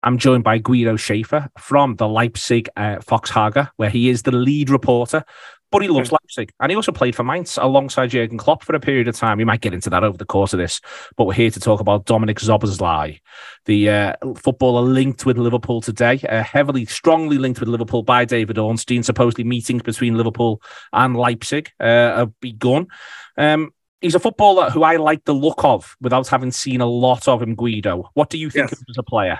I'm joined by Guido Schaefer from the Leipzig Volkshager, where he is the lead reporter. But he loves Leipzig, and he also played for Mainz alongside Jurgen Klopp for a period of time. We might get into that over the course of this, but we're here to talk about Dominik Szoboszlai, the footballer linked with Liverpool today, strongly linked with Liverpool by David Ornstein. Supposedly meetings between Liverpool and Leipzig have begun. He's a footballer who I like the look of without having seen a lot of him, Guido. What do you think of him as a player?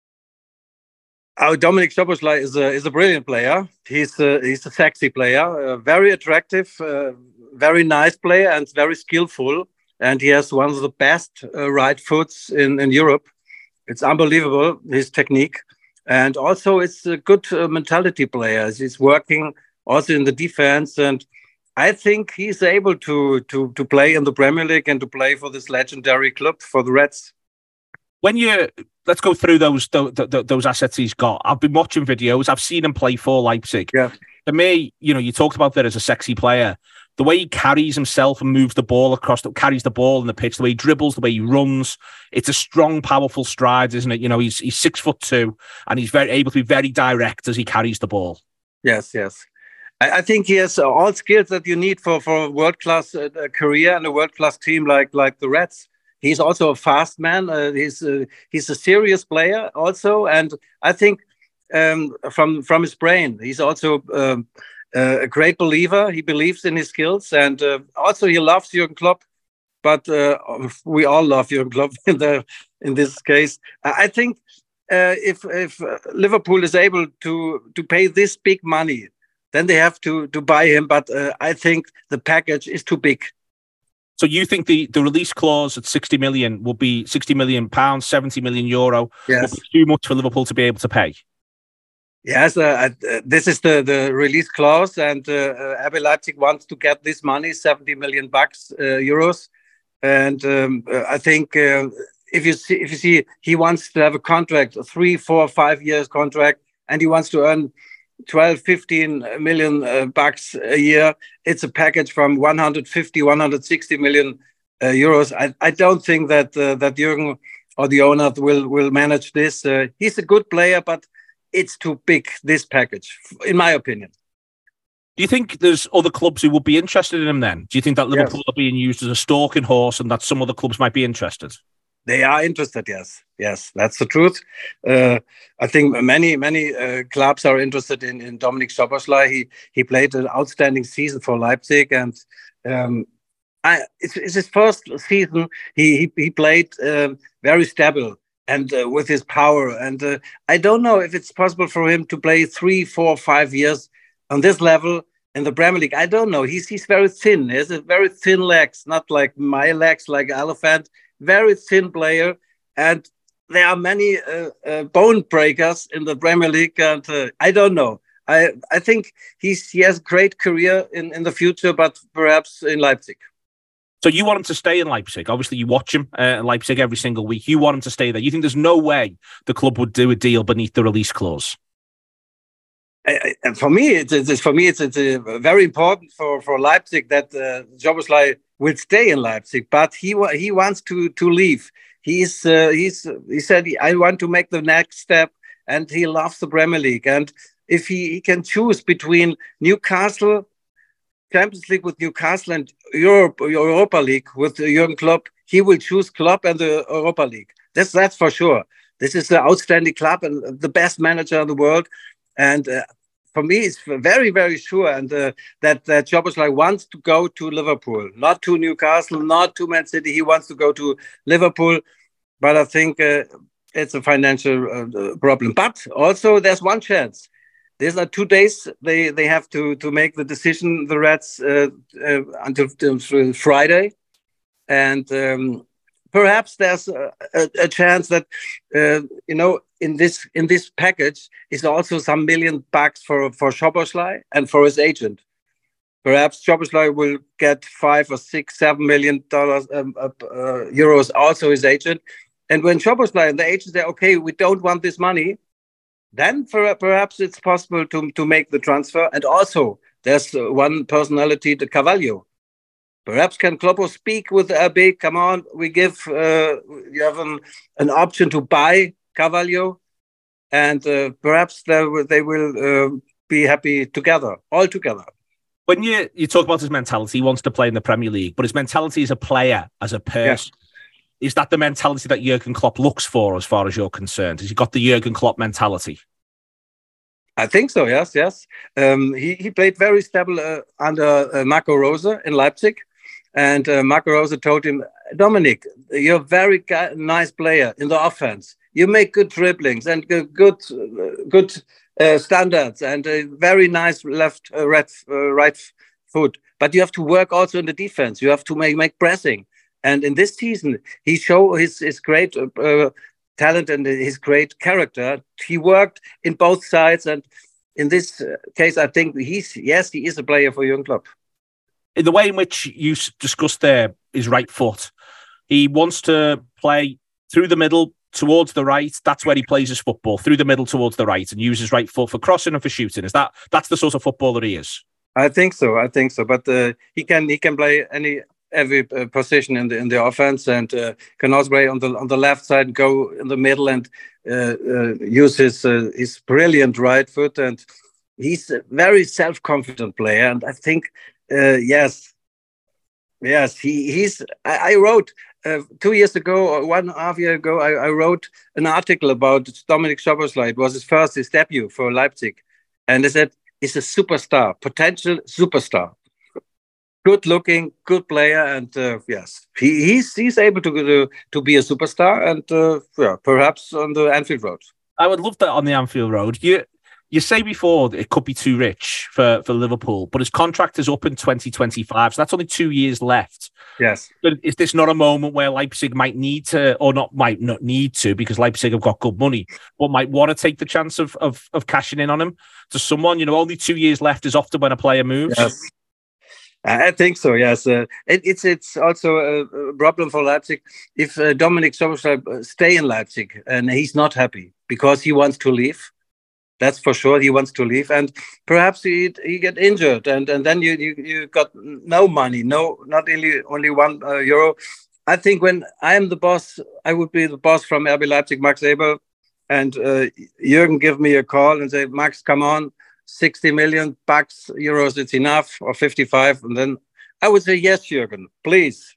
Dominik Szoboszlai is a brilliant player. He's a sexy player, very attractive, very nice player, and very skillful. And he has one of the best right foots in Europe. It's unbelievable, his technique. And also, it's a good mentality player. He's working also in the defense. And I think he's able to play in the Premier League and to play for this legendary club, for the Reds. Let's go through those assets he's got. I've been watching videos. I've seen him play for Leipzig. Yeah. To me, you talked about that as a sexy player. The way he carries himself and moves the ball carries the ball in the pitch, the way he dribbles, the way he runs. It's a strong, powerful stride, isn't it? He's 6'2", and he's very able to be very direct as he carries the ball. Yes. I think he has all skills that you need for a world-class career and a world-class team like the Reds. He's also a fast man. He's a serious player also, and I think from his brain, he's also a great believer. He believes in his skills, and also he loves Jurgen Klopp. But we all love Jurgen Klopp in this case. I think if Liverpool is able to pay this big money, then they have to buy him. But I think the package is too big. So you think the release clause at 60 million will be £60 million, 70 million euro, yes, will be too much for Liverpool to be able to pay? Yes, this is the release clause, and RB Leipzig wants to get this money, 70 million euros. And I think if you see, he wants to have a contract, a 3, 4, 5 years contract, and he wants to earn 12, 15 million bucks a year. It's a package from 150, 160 million euros. I don't think that Jürgen or the owner will manage this. He's a good player, but it's too big, this package, in my opinion. Do you think there's other clubs who would be interested in him then? Do you think that Liverpool are being used as a stalking horse and that some other clubs might be interested? They are interested, yes. Yes, that's the truth. I think many clubs are interested in Dominik Szoboszlai. He played an outstanding season for Leipzig, and it's his first season. He played very stable and with his power. And I don't know if it's possible for him to play 3, 4, 5 years on this level in the Premier League. I don't know. He's very thin. He has a very thin legs, not like my legs, like elephant. Very thin player, and there are many bone breakers in the Premier League, and I don't know. I think he has a great career in the future, but perhaps in Leipzig. So you want him to stay in Leipzig? Obviously, you watch him in Leipzig every single week. You want him to stay there. You think there's no way the club would do a deal beneath the release clause? And for me, it's very important for Leipzig that Szoboszlai will stay in Leipzig, but he wants to leave. He said, I want to make the next step, and he loves the Premier League. And if he can choose between Newcastle, Champions League with Newcastle, and Europa League with Jurgen Klopp, he will choose Klopp and the Europa League. That's for sure. This is an outstanding club and the best manager in the world. And for me, it's very, very sure, and that Szoboszlai wants to go to Liverpool, not to Newcastle, not to Man City. He wants to go to Liverpool, but I think it's a financial problem. But also, there's one chance. There's 2 days they have to make the decision, the Reds, until Friday, and perhaps there's a chance that in this package is also some $1 million for Szoboszlai and for his agent. Perhaps Szoboszlai will get $5 or $6, $7 million euros, also his agent. And when Szoboszlai and the agent say, okay, we don't want this money, then perhaps it's possible to make the transfer. And also, there's one personality, the Carvalho. Perhaps can Kloppo speak with RB? Come on, we give you have an option to buy Carvalho, and perhaps they will be happy together, all together. When you talk about his mentality, he wants to play in the Premier League, but his mentality as a player, as a person, is that the mentality that Jurgen Klopp looks for as far as you're concerned? Has he got the Jurgen Klopp mentality? I think so, yes. He played very stable under Marco Rose in Leipzig. And Marco Rose told him, Dominic, you're a very nice player in the offense. You make good dribblings and good standards and a very nice right foot. But you have to work also in the defense. You have to make pressing. And in this season, he showed his great talent and his great character. He worked in both sides. And in this case, I think he is a player for Jurgen Klopp. In the way in which you discussed there, his right foot, he wants to play through the middle towards the right. That's where he plays his football, through the middle towards the right, and uses right foot for crossing and for shooting. That's the sort of footballer he is? I think so. But he can play every position in the offense, and can also play on the left side and go in the middle and use his brilliant right foot. And he's a very self-confident player, and I think. Yes, he's. I wrote 2 years ago, or 1.5 years ago, I wrote an article about Dominik Szoboszlai. It was his debut for Leipzig, and I said he's a superstar, potential superstar, good looking, good player, and yes, he's able to be a superstar, and perhaps on the Anfield Road. I would love that on the Anfield Road. You say before it could be too rich for Liverpool, but his contract is up in 2025, so that's only 2 years left. Yes. But is this not a moment where Leipzig might need to, or might not need to, because Leipzig have got good money, but might want to take the chance of cashing in on him to someone? Only 2 years left is often when a player moves. Yes. I think so, yes. It's also a problem for Leipzig if Dominik Szoboszlai stay in Leipzig and he's not happy because he wants to leave. That's for sure. He wants to leave, and perhaps he get injured, and then you got no money, not only €1. I think when I am the boss, I would be the boss from RB Leipzig, Max Eberl, and Jürgen give me a call and say, Max, come on, 60 million euros, it's enough, or 55, and then I would say, yes, Jürgen, please,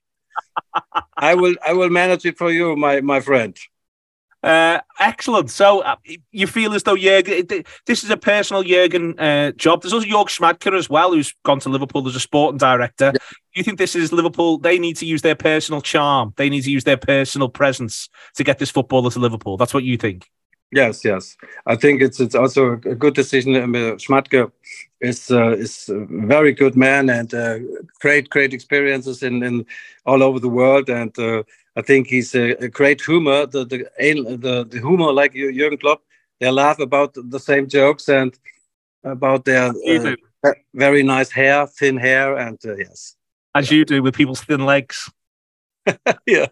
I will manage it for you, my friend. Excellent. So you feel as though Jürgen, this is a personal Jürgen job. There's also Jörg Schmadtke as well, who's gone to Liverpool as a sporting director. Yeah. Do you think this is Liverpool? They need to use their personal charm. They need to use their personal presence to get this footballer to Liverpool. That's what you think? Yes. I think it's also a good decision. Schmadtke is a very good man and great experiences in all over the world, and I think he's a great humor. The humor like Jürgen Klopp. They laugh about the same jokes and about their very nice hair, thin hair, and yes. As you do with people's thin legs. Yes.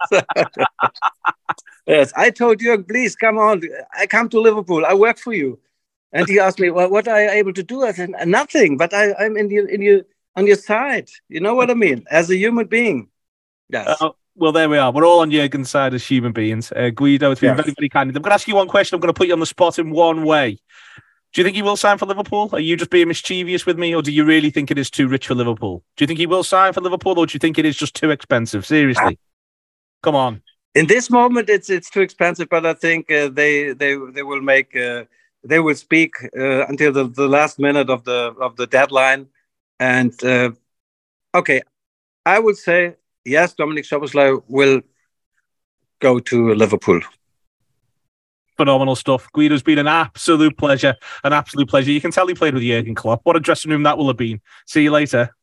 Yes, I told Jürgen, please come on. I come to Liverpool. I work for you. And he asked me, well, what are you able to do? I said, nothing, but I'm on your side. You know what I mean? As a human being. Yes. Well, there we are. We're all on Jürgen's side as human beings. Guido, it's been very, very kind. I'm going to ask you one question. I'm going to put you on the spot in one way. Do you think he will sign for Liverpool? Are you just being mischievous with me, or do you really think it is too rich for Liverpool? Do you think he will sign for Liverpool, or do you think it is just too expensive? Seriously. Come on. In this moment, it's too expensive, but I think they will make they will speak until the last minute of the deadline, and okay, I would say yes. Dominik Szoboszlai will go to Liverpool. Phenomenal stuff. Guido's been an absolute pleasure. You can tell he played with Jurgen Klopp. What a dressing room that will have been. See you later.